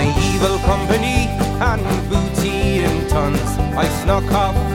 My evil company and booty in tons, I snuck off